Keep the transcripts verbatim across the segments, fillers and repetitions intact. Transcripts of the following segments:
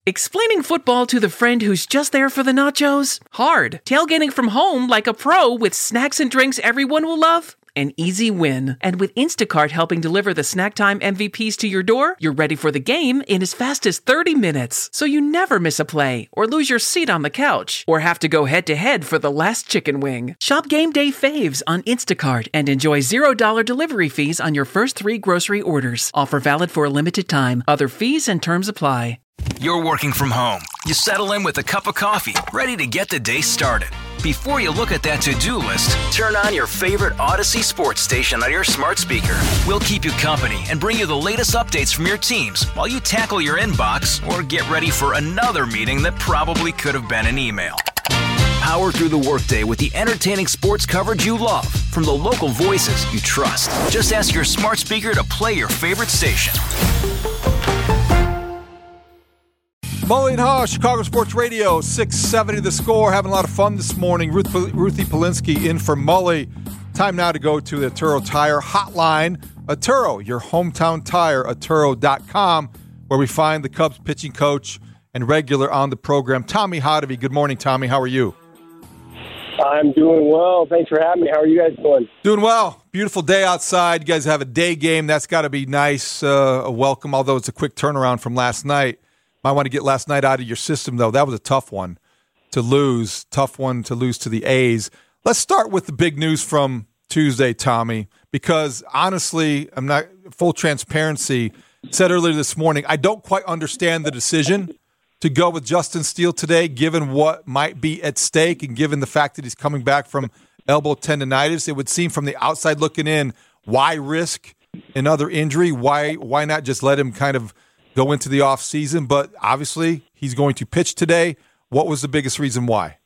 Explaining football to the friend who's just there for the nachos? Hard. Tailgating from home like a pro with snacks and drinks everyone will love? An easy win. And with Instacart helping deliver the snack time M V Ps to your door, you're ready for the game in as fast as thirty minutes. So you never miss a play, or lose your seat on the couch, or have to go head-to-head for the last chicken wing. Shop Game Day Faves on Instacart and enjoy zero dollars delivery fees on your first three grocery orders. Offer valid for a limited time. Other fees and terms apply. You're working from home. You settle in with a cup of coffee, ready to get the day started. Before you look at that to-do list, turn on your favorite Odyssey sports station on your smart speaker. We'll keep you company and bring you the latest updates from your teams while you tackle your inbox or get ready for another meeting that probably could have been an email. Power through the workday with the entertaining sports coverage you love from the local voices you trust. Just ask your smart speaker to play your favorite station. Mully and Haw, Chicago Sports Radio, six seventy The Score. Having a lot of fun this morning. Ruth, Ruthie Polinsky in for Mully. Time now to go to the Atturo Tire Hotline. Atturo, your hometown tire, Atturo dot com, where we find the Cubs pitching coach and regular on the program, Tommy Hotovy. Good morning, Tommy. How are you? I'm doing well. Thanks for having me. How are you guys doing? Doing well. Beautiful day outside. You guys have a day game. That's got to be nice. Uh, a welcome, although it's a quick turnaround from last night. Might want to get last night out of your system, though. That was a tough one to lose. Tough one to lose to the A's. Let's start with the big news from Tuesday, Tommy, because honestly, I'm not full transparency. Said earlier this morning, I don't quite understand the decision to go with Justin Steele today, given what might be at stake and given the fact that he's coming back from elbow tendonitis. It would seem from the outside looking in, why risk another injury? Why why not just let him kind of go into the offseason? But obviously he's going to pitch today. What was the biggest reason why?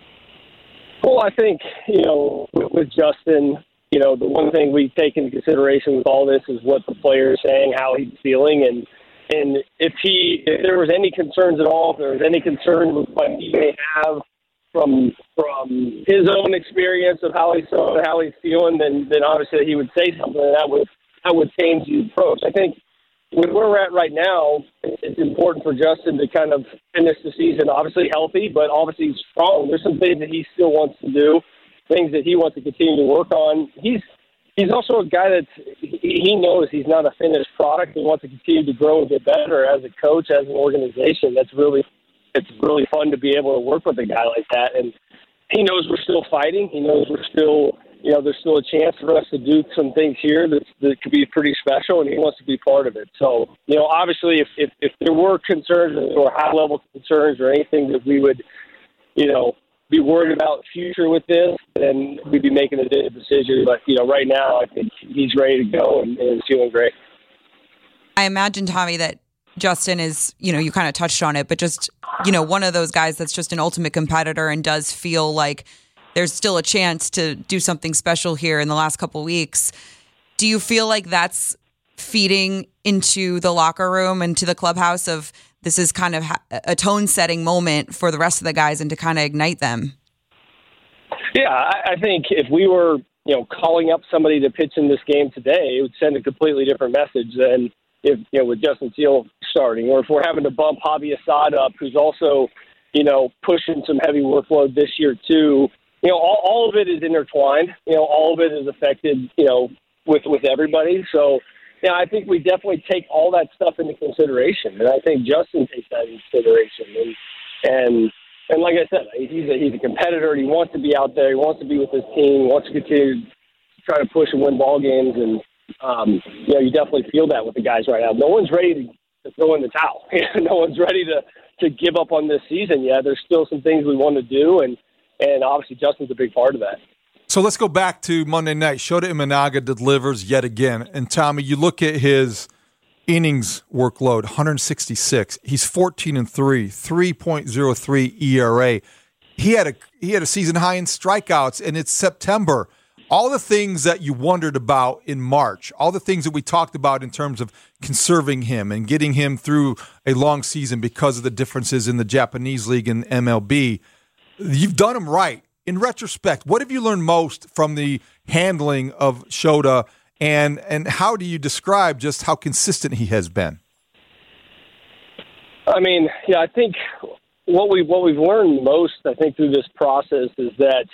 Well, I think, you know, with, with Justin, you know, the one thing we take into consideration with all this is what the player is saying, how he's feeling, and and if he, if there was any concerns at all, if there was any concern with what he may have from from his own experience of how he's how he's feeling, then then obviously he would say something, and that would that would change the approach. I think with where we're at right now, it's important for Justin to kind of finish the season obviously healthy, but obviously strong. There's some things that he still wants to do, things that he wants to continue to work on. He's he's also a guy that he knows he's not a finished product. He wants to continue to grow and get better as a coach, as an organization. That's really it's really fun to be able to work with a guy like that. And he knows we're still fighting. He knows we're still, you know, there's still a chance for us to do some things here that, that could be pretty special, and he wants to be part of it. So, you know, obviously if, if, if there were concerns or high-level concerns or anything that we would, you know, be worried about future with this, then we'd be making a decision. But, you know, right now I think he's ready to go and, and is feeling great. I imagine, Tommy, that Justin is, you know, you kind of touched on it, but just, you know, one of those guys that's just an ultimate competitor and does feel like there's still a chance to do something special here in the last couple of weeks. Do you feel like that's feeding into the locker room and to the clubhouse of this is kind of a tone-setting moment for the rest of the guys and to kind of ignite them? Yeah, I, I think if we were, you know, calling up somebody to pitch in this game today, it would send a completely different message than if, you know, with Justin Steele starting, or if we're having to bump Javi Assad up, who's also, you know, pushing some heavy workload this year too. You know, all, all of it is intertwined. You know, all of it is affected, you know, with, with everybody. So, yeah, I think we definitely take all that stuff into consideration, and I think Justin takes that into consideration. And and and like I said, he's a, he's a competitor. And he wants to be out there. He wants to be with his team. He wants to continue to try to push and win ball games. And um, you know, you definitely feel that with the guys right now. No one's ready to, to throw in the towel. No one's ready to, to give up on this season yet. There's still some things we want to do, and and obviously Justin's a big part of that. So let's go back to Monday night. Shota Imanaga delivers yet again. And, Tommy, you look at his innings workload, one hundred sixty-six. He's fourteen and three, three point oh three E R A. He had a he had a season high in strikeouts, and it's September. All the things that you wondered about in March, all the things that we talked about in terms of conserving him and getting him through a long season because of the differences in the Japanese League and M L B, you've done them right. In retrospect, what have you learned most from the handling of Shota, and and how do you describe just how consistent he has been? I mean, yeah, I think what we what we've learned most, I think, through this process is that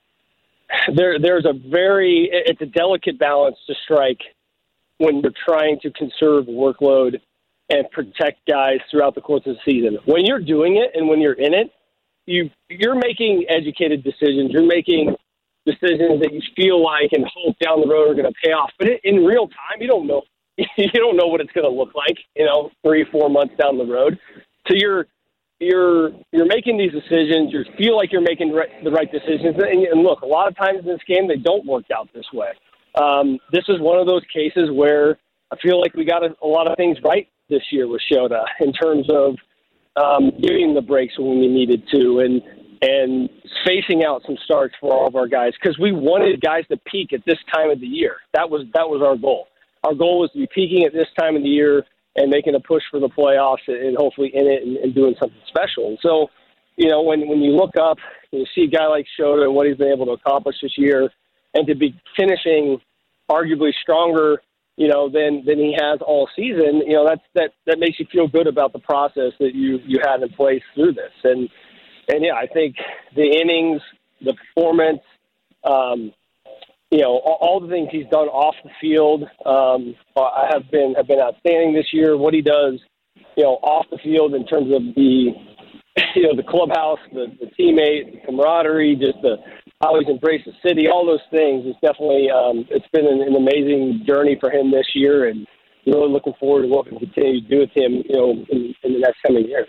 there there's a very it's a delicate balance to strike when you're trying to conserve workload and protect guys throughout the course of the season. When you're doing it and when you're in it, you you're making educated decisions. You're making decisions that you feel like and hope down the road are going to pay off. But in real time, you don't know. You don't know what it's going to look like, you know, three, four months down the road. So you're you're you're making these decisions. You feel like you're making re- the right decisions. And, and look, a lot of times in this game, they don't work out this way. Um, this is one of those cases where I feel like we got a, a lot of things right this year with Shota in terms of um, giving the breaks when we needed to and and spacing out some starts for all of our guys because we wanted guys to peak at this time of the year. That was that was our goal. Our goal was to be peaking at this time of the year and making a push for the playoffs and hopefully in it and, and doing something special. And so, you know, when, when you look up and you see a guy like Shota and what he's been able to accomplish this year and to be finishing arguably stronger, you know, than, than he has all season, you know, that's, that, that makes you feel good about the process that you, you had in place through this. And, and yeah, I think the innings, the performance, um, you know, all, all the things he's done off the field um, have been have been outstanding this year. What he does, you know, off the field in terms of the, you know, the clubhouse, the, the teammate, the camaraderie, just the how he's embraced the city, all those things. It's definitely um, it's been an, an amazing journey for him this year, and really looking forward to what we can continue to do with him, you know, in, in the next coming years.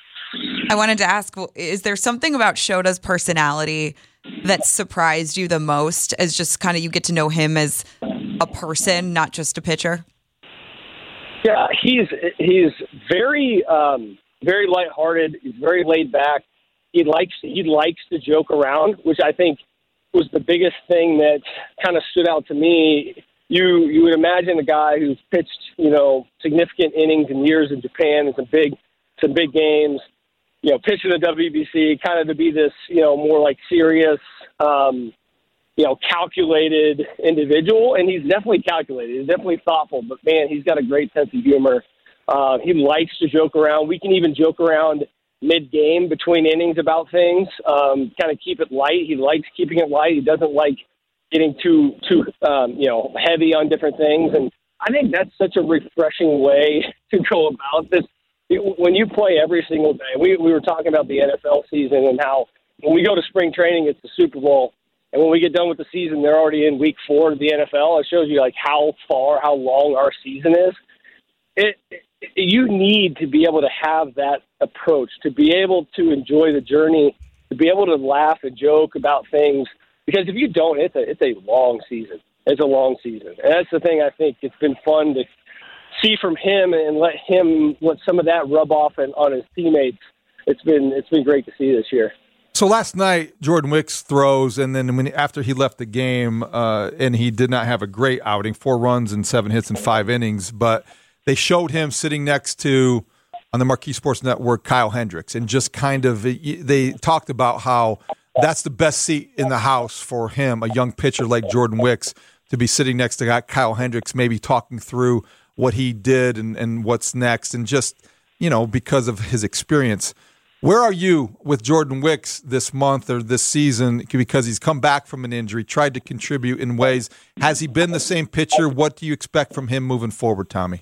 I wanted to ask, is there something about Shota's personality that surprised you the most as just kind of you get to know him as a person, not just a pitcher? Yeah, he's he's very um, very lighthearted. He's very laid back. He likes he likes to joke around, which I think was the biggest thing that kind of stood out to me. You you would imagine a guy who's pitched, you know, significant innings and years in Japan in some big some big games. You know, pitching the W B C, kind of to be this, you know, more like serious, um, you know, calculated individual. And he's definitely calculated. He's definitely thoughtful. But, man, he's got a great sense of humor. Uh, he likes to joke around. We can even joke around mid-game between innings about things, um, kind of keep it light. He likes keeping it light. He doesn't like getting too, too um, you know, heavy on different things. And I think that's such a refreshing way to go about this. When you play every single day, we, we were talking about the N F L season and how when we go to spring training, it's the Super Bowl. And when we get done with the season, they're already in week four of the N F L. It shows you like how far, how long our season is. It, it, you need to be able to have that approach, to be able to enjoy the journey, to be able to laugh and joke about things. Because if you don't, it's a, it's a long season. It's a long season. And that's the thing I think it's been fun to see from him and let him let some of that rub off and on his teammates. It's been it's been great to see this year. So last night, Jordan Wicks throws, and then when after he left the game, uh, and he did not have a great outing, four runs and seven hits in five innings, but they showed him sitting next to, on the Marquee Sports Network, Kyle Hendricks, and just kind of, they talked about how that's the best seat in the house for him, a young pitcher like Jordan Wicks, to be sitting next to Kyle Hendricks, maybe talking through what he did and, and what's next, and just, you know, because of his experience. Where are you with Jordan Wicks this month or this season? Because he's come back from an injury, tried to contribute in ways. Has he been the same pitcher? What do you expect from him moving forward, Tommy?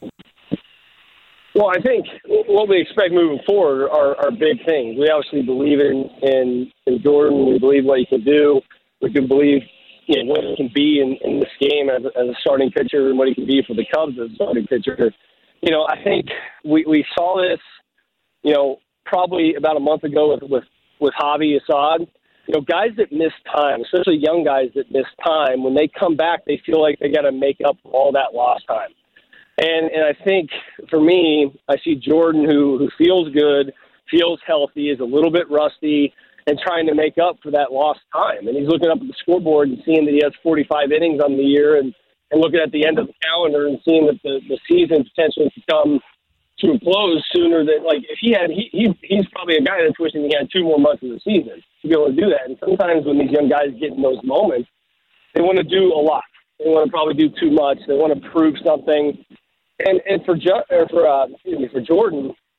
Well, I think what we expect moving forward are, are big things. We obviously believe in, in, in Jordan. We believe what he can do. We can believe, you know, what he can be in, in this game as, as a starting pitcher and what he can be for the Cubs as a starting pitcher. You know, I think we, we saw this, you know, probably about a month ago with, with, with Javi Assad. You know, guys that miss time, especially young guys that miss time, when they come back, they feel like they got to make up for all that lost time. And and I think for me, I see Jordan who, who feels good, feels healthy, is a little bit rusty, and trying to make up for that lost time. And he's looking up at the scoreboard and seeing that he has forty-five innings on the year, and, and looking at the end of the calendar and seeing that the, the season potentially could come to a close sooner than, like, if he had, he, he he's probably a guy that's wishing he had two more months of the season to be able to do that. And sometimes when these young guys get in those moments, they want to do a lot. They want to probably do too much. They want to prove something. And and for jo- or for uh, excuse me, for Jordan,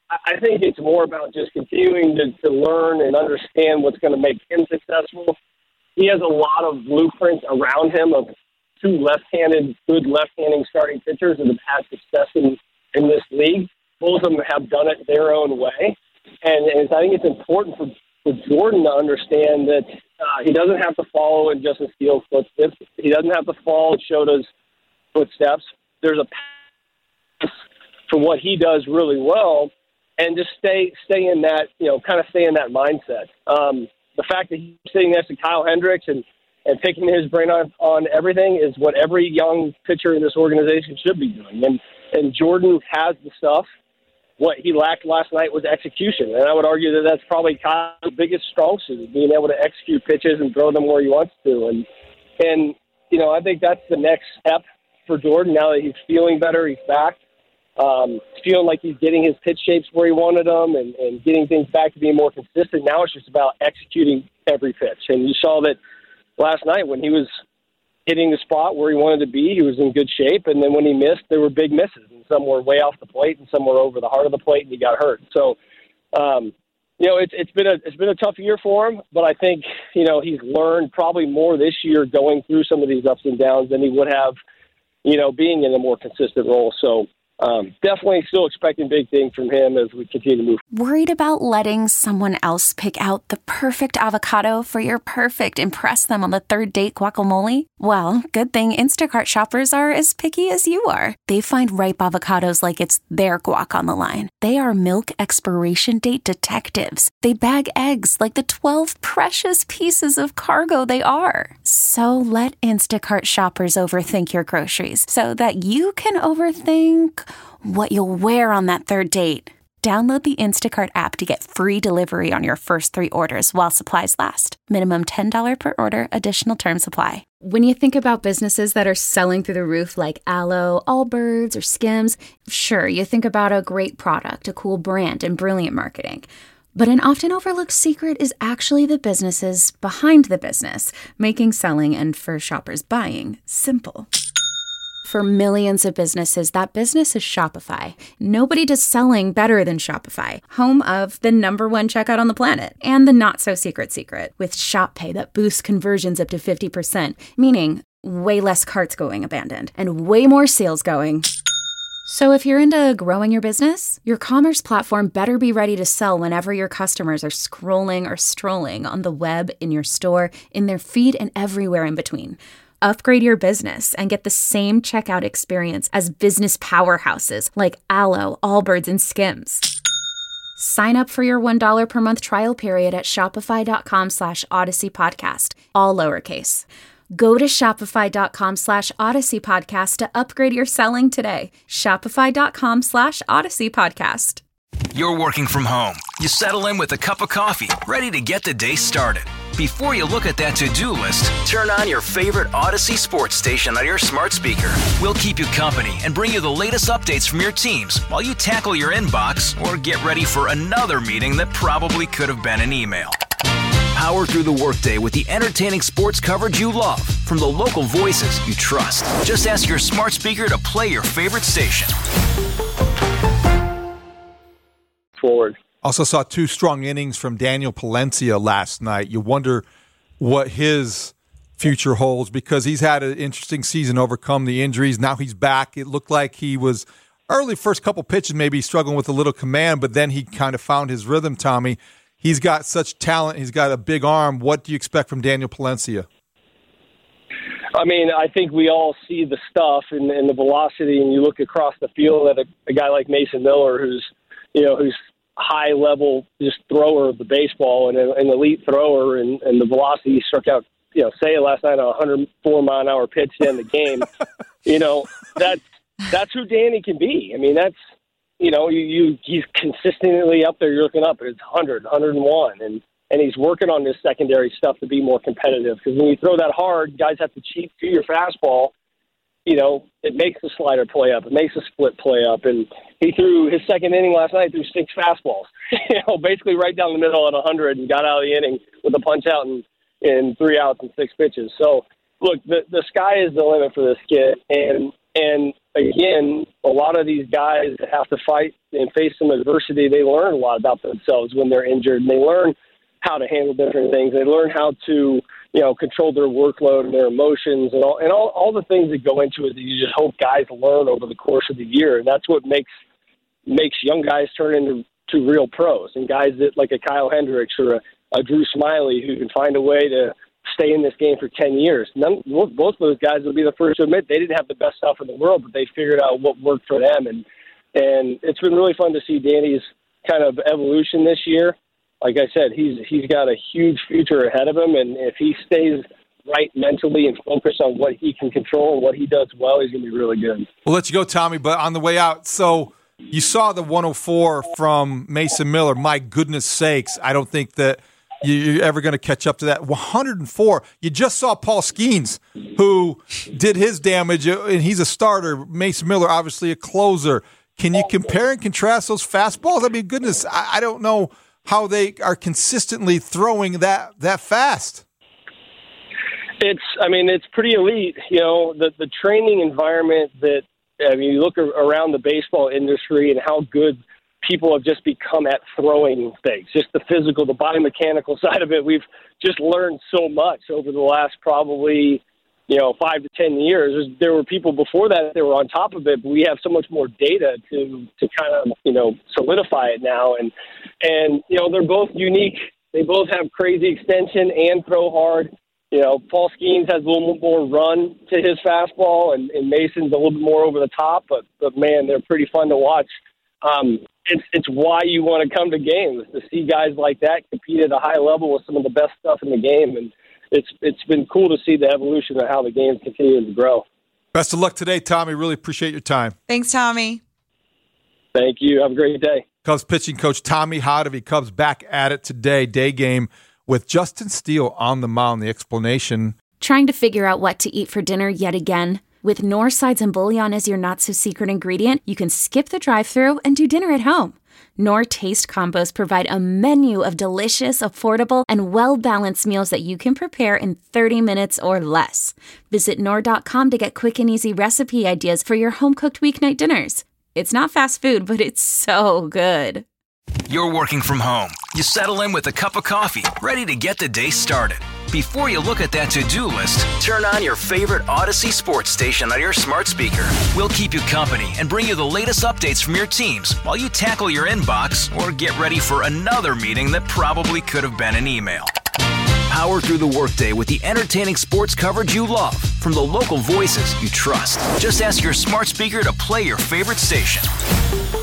I think it's more about just continuing to, to learn and understand what's going to make him successful. He has a lot of blueprints around him of two left-handed, good left-handing starting pitchers that have had success in, in this league. Both of them have done it their own way. And, and I think it's important for, for Jordan to understand that uh, he doesn't have to follow in Justin Steele's footsteps. He doesn't have to follow in Shota's footsteps. There's a path for what he does really well, and just stay stay in that, you know, kind of stay in that mindset. Um, the fact that he's sitting next to Kyle Hendricks and, and picking his brain on, on everything is what every young pitcher in this organization should be doing. And, and Jordan has the stuff. What he lacked last night was execution. And I would argue that that's probably Kyle's biggest strong suit, being able to execute pitches and throw them where he wants to. And, and you know, I think that's the next step for Jordan now that he's feeling better, he's back. Um, feeling like he's getting his pitch shapes where he wanted them and, and getting things back to being more consistent. Now it's just about executing every pitch. And you saw that last night when he was hitting the spot where he wanted to be, he was in good shape. And then when he missed, there were big misses. And some were way off the plate and some were over the heart of the plate and he got hurt. So, um, you know, it's it's been a it's been a tough year for him, but I think, you know, he's learned probably more this year going through some of these ups and downs than he would have, you know, being in a more consistent role. So, Um, definitely still expecting big things from him as we continue to move. Worried about letting someone else pick out the perfect avocado for your perfect impress them on the third date guacamole? Well, good thing Instacart shoppers are as picky as you are. They find ripe avocados like it's their guac on the line. They are milk expiration date detectives. They bag eggs like the twelve precious pieces of cargo they are. So let Instacart shoppers overthink your groceries so that you can overthink what you'll wear on that third date. Download the Instacart app to get free delivery on your first three orders while supplies last. Minimum ten dollars per order. Additional terms apply. When you think about businesses that are selling through the roof like Aloe, Allbirds, or Skims, sure, you think about a great product, a cool brand, and brilliant marketing. But an often overlooked secret is actually the businesses behind the business, making selling and for shoppers buying simple. For millions of businesses, that business is Shopify. Nobody does selling better than Shopify, home of the number one checkout on the planet and the not-so-secret secret with Shop Pay that boosts conversions up to fifty percent, meaning way less carts going abandoned and way more sales going. So if you're into growing your business, your commerce platform better be ready to sell whenever your customers are scrolling or strolling on the web, in your store, in their feed, and everywhere in between. Upgrade your business and get the same checkout experience as business powerhouses like Aloe, Allbirds, and Skims. Sign up for your one dollar per month trial period at shopify.com slash Odyssey Podcast, all lowercase. Go to shopify.com slash Odyssey Podcast to upgrade your selling today. Shopify.com slash Odyssey Podcast. You're working from home. You settle in with a cup of coffee, ready to get the day started. Before you look at that to-do list, turn on your favorite Odyssey sports station on your smart speaker. We'll keep you company and bring you the latest updates from your teams while you tackle your inbox or get ready for another meeting that probably could have been an email. Power through the workday with the entertaining sports coverage you love from the local voices you trust. Just ask your smart speaker to play your favorite station. Forward. Also saw two strong innings from Daniel Palencia last night. You wonder what his future holds because he's had an interesting season, overcome the injuries. Now he's back. It looked like he was early first couple pitches maybe struggling with a little command, but then he kind of found his rhythm, Tommy. He's got such talent. He's got a big arm. What do you expect from Daniel Palencia? I mean, I think we all see the stuff and, and the velocity, and you look across the field at a, a guy like Mason Miller who's, you know, who's high level just thrower of the baseball and an elite thrower, and, and the velocity he struck out, you know, say last night on a one hundred four mile an hour pitch to end the game. you know, that's that's who Danny can be. I mean, that's, you know, you, you he's consistently up there. You're looking up, it's one hundred, one hundred one, and and he's working on this secondary stuff to be more competitive. Because when you throw that hard, guys have to cheat to your fastball. You know, it makes the slider play up. It makes the split play up. And he threw his second inning last night through six fastballs, you know, basically right down the middle at one hundred and got out of the inning with a punch out and in three outs and six pitches. So, look, the, the sky is the limit for this kid. And, And again, a lot of these guys have to fight and face some adversity. They learn a lot about themselves when they're injured, and they learn how to handle different things. They learn how to, you know, control their workload and their emotions and all, and all, all the things that go into it that you just hope guys learn over the course of the year. And that's what makes makes young guys turn into to real pros, and guys that like a Kyle Hendricks or a, a Drew Smiley who can find a way to stay in this game for ten years. None, both of those guys will be the first to admit they didn't have the best stuff in the world, but they figured out what worked for them. And and it's been really fun to see Danny's kind of evolution this year. Like I said, he's he's got a huge future ahead of him, and if he stays right mentally and focused on what he can control and what he does well, he's going to be really good. We'll let you go, Tommy, but on the way out, so you saw the one oh four from Mason Miller. My goodness sakes, I don't think that you're ever going to catch up to that. one hundred four. You just saw Paul Skeens, who did his damage, and he's a starter. Mason Miller, obviously a closer. Can you compare and contrast those fastballs? I mean, goodness, I, I don't know how they are consistently throwing that that fast. It's, I mean, it's pretty elite. You know, the the training environment that, I mean, you look around the baseball industry and how good people have just become at throwing things, just the physical, the biomechanical side of it. We've just learned so much over the last probably, you know, five to ten years. There were people before that that were on top of it, but we have so much more data to, to kind of, you know, solidify it now. And, and, you know, they're both unique. They both have crazy extension and throw hard. You know, Paul Skeens has a little more run to his fastball, and, and Mason's a little bit more over the top, but, but man, they're pretty fun to watch. Um, it's it's why you want to come to games, to see guys like that compete at a high level with some of the best stuff in the game. And it's it's been cool to see the evolution of how the game's continuing to grow. Best of luck today, Tommy. Really appreciate your time. Thanks, Tommy. Thank you. Have a great day. Cubs pitching coach Tommy Hotovy. Cubs back at it today, day game, with Justin Steele on the mound. The explanation. Trying to figure out what to eat for dinner yet again? With Knorr Sides and Bouillon as your not-so-secret ingredient, you can skip the drive-thru and do dinner at home. Knorr Taste Combos provide a menu of delicious, affordable, and well-balanced meals that you can prepare in thirty minutes or less. Visit Knorr dot com to get quick and easy recipe ideas for your home-cooked weeknight dinners. It's not fast food, but it's so good. You're working from home. You settle in with a cup of coffee, ready to get the day started. Before you look at that to-do list, turn on your favorite Odyssey sports station on your smart speaker. We'll keep you company and bring you the latest updates from your teams while you tackle your inbox or get ready for another meeting that probably could have been an email. Power through the workday with the entertaining sports coverage you love from the local voices you trust. Just ask your smart speaker to play your favorite station.